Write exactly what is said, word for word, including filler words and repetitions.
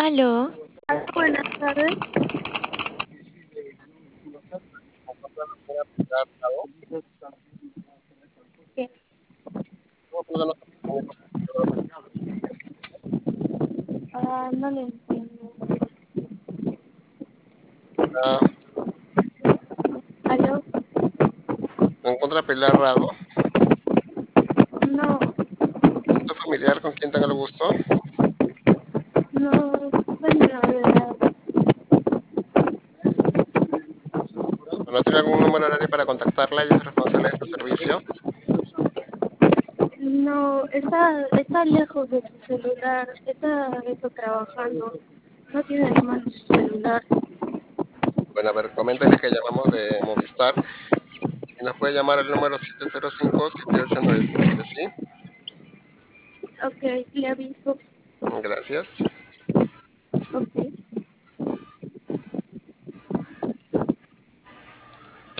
Aló, Buenas tardes. ¿Qué? Ah, no le entiendo. Ah, ¿Aló? ¿se encuentra Pilar Rado? No, ¿Es tu familiar con quien tenga el gusto? no, bueno, a ver, ¿No tiene algún número horario para contactarla? Ella es responsable de este servicio. no, está, está lejos de su celular, está eso, trabajando, no tiene más su celular. Bueno, a ver, coméntale que llamamos de Movistar y nos puede llamar al número siete cero cinco, siete ocho nueve siete, ¿sí? Ok, le aviso. Gracias.